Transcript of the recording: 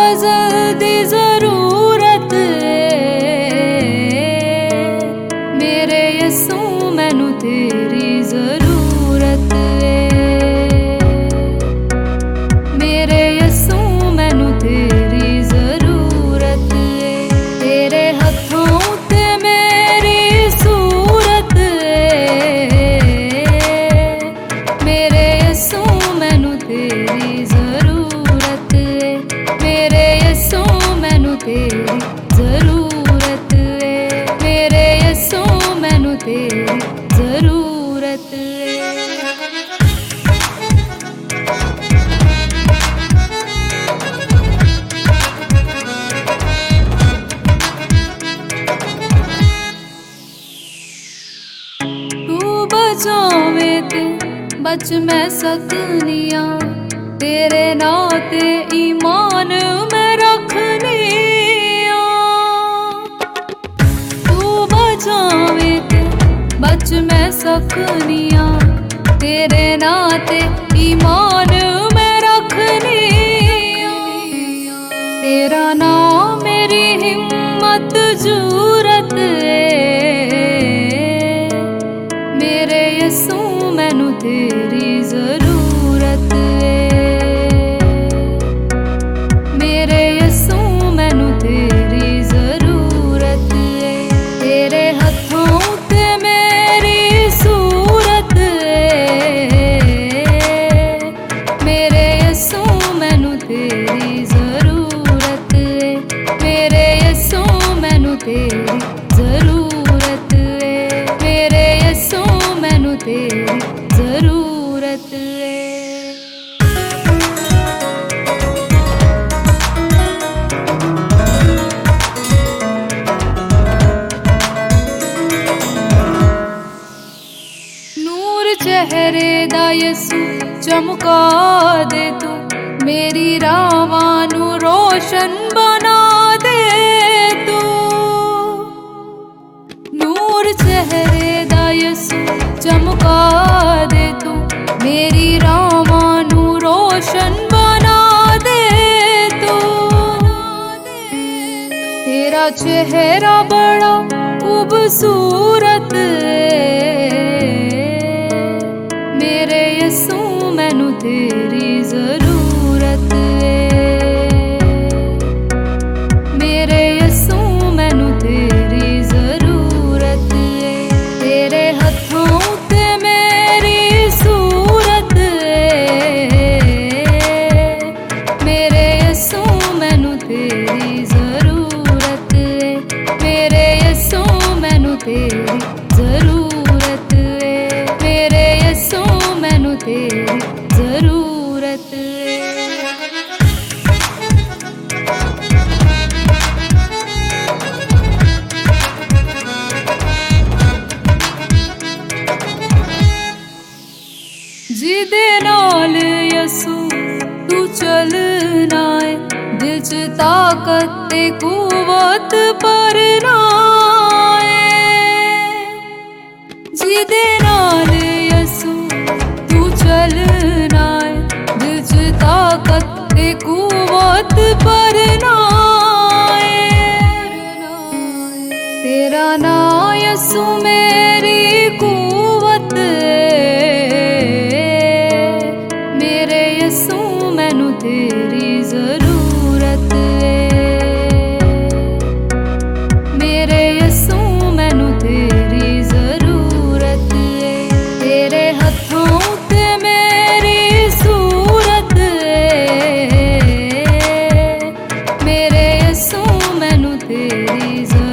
गज़ल दी ज़रूरत मेरे यसू मैनू तेरी ज़रूरत मेरे यसू मैनू तेरी ज़रूरत तेरे हथों ते मेरी सूरत मेरे यसू मैनू तेरी ज़रूरत मेरे यसू मैनू तेरी ज़रूरत मेरे यसू मैनू तेरी ज़रूरत तू बचावे ते बच मैं सकनिया तेरे नां ते ईमान मैं रखनिया तू बचावे ते बच मैं सकनिया तेरे नां ते ईमान मैं रखनिया तेरा नाम मेरी हिम्मत जूरत मेरे यसू मैनू तेरी ज़रूरत मेरे यसू मैनू तेरी ज़रूरत तेरे हथों ते मेरी सूरत मेरे यसू मैनू तेरी ज़रूरत मेरे यसू मैनू तेरी ज़रूरत मेरे यसू मैनू तेरी ज़रूरत नूर चेहरे दा यसू चमका दे तू मेरी रावां नू रोशन बना दे तू नूर चेहरे दा यसू चमका दे तू मेरी रावां नू रोशन बना दे तू तेरा चेहरा बड़ा खूबसूरत मेरे यसू मैनू तेरी ज़रूरत मेरे यसू मैनू तेरी ज़रूरत तेरे हथों ते मेरी सूरत मेरे यसू मैनू तेरी ज़रूरत मेरे यसू मैनू तेरी ज़रूरत मेरे यसू मैनू तेरी ज़रूरत जिदे नाल यसू तू चलना है दिल च ताकत ते कुवत भरना है जिदे नाल यसू तू चलना है दिल च ताकत ते कुवत भरना है तेरा नाम यसू मेरी कुवत मेरे यसू मैनू तेरी ज़रूरत मेरे यसू मैनू तेरी ज़रूरत तेरे हथों ते मेरी सूरत मेरे यसू मैनू तेरी ज़रूरत